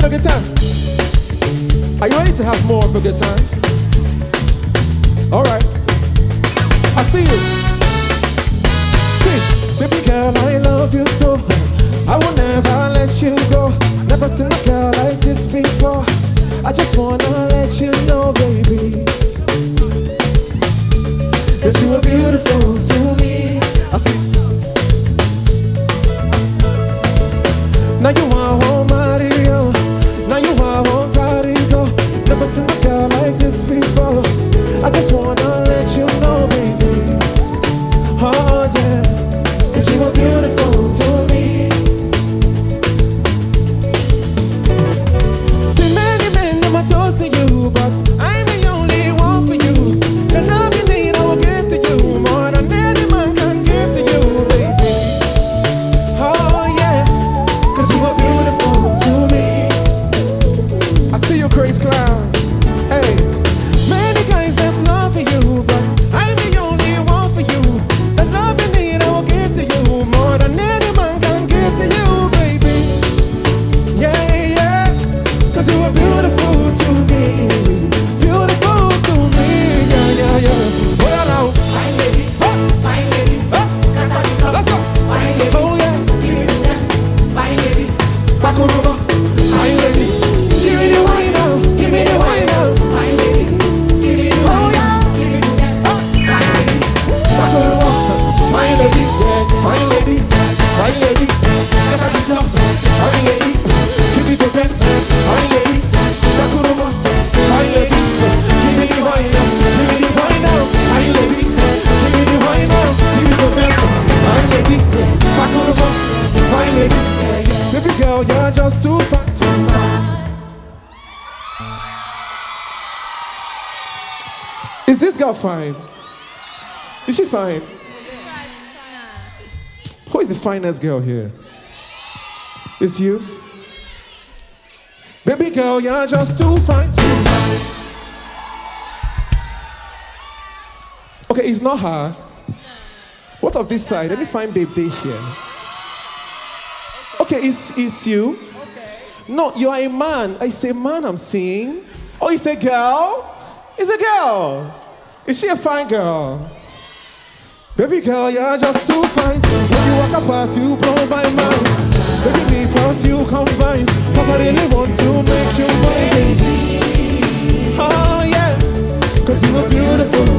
a good time? Are you ready to have more of a good time? Alright. I see you. See, baby girl, I love you so. I will never let you go. Never seen a girl like this before. I just wanna let you know, baby, that you are beautiful to me. I see. Now you are home, Mario. Now you are home, Carigo. Never seen a girl like this before. I just wanna let you know, baby. Oh yeah, 'cause you are beautiful to me. See, many men know my toast to you, but I'm the only one for you. The love you need, I will give to you more than any man can give to you, baby. Oh yeah, 'cause you are beautiful to me. I see you, Grace Clown. Hey, many guys that love for you, but I'm the only one for you. The love you need, I will give to you more than any man can give to you, baby. Yeah, yeah, 'cause you are beautiful to me. Beautiful to me. Yeah, yeah, yeah. What are now? Fine lady, fine lady, scatter the floor. Let's go. Fine lady, Oh yeah. give it to them. Fine lady, Back on over. Fine lady. Give me the wine now. Give me the wine now. fine lady, give it to them. Oh yeah. Give it to them. Fine lady, Back on over. Fine lady. Fine lady. Fine lady. Scatter the floor. Fine lady. Give it to them. Fine lady. Back on over. Fine lady. Give me the wine now. Give me the wine now. Fine lady. Give me the wine now. Give it to them. Fine lady. Back on over. Fine lady. Baby girl, you're just too fine. Is this girl fine? Is she fine? Who is the finest girl here? It's you? Baby girl, you're just too fine. Okay, it's not her. What of this side? Any fine babe they here? Okay, it's you. No, you are a man. I say man, I'm seeing. Oh, it's a girl? It's a girl. Is she a fine girl? Baby girl, you're just too fine. When you walk past, you blow my mind. Baby, me plus you combine. 'Cause I really want to make you my baby. Oh yeah, 'cause you are beautiful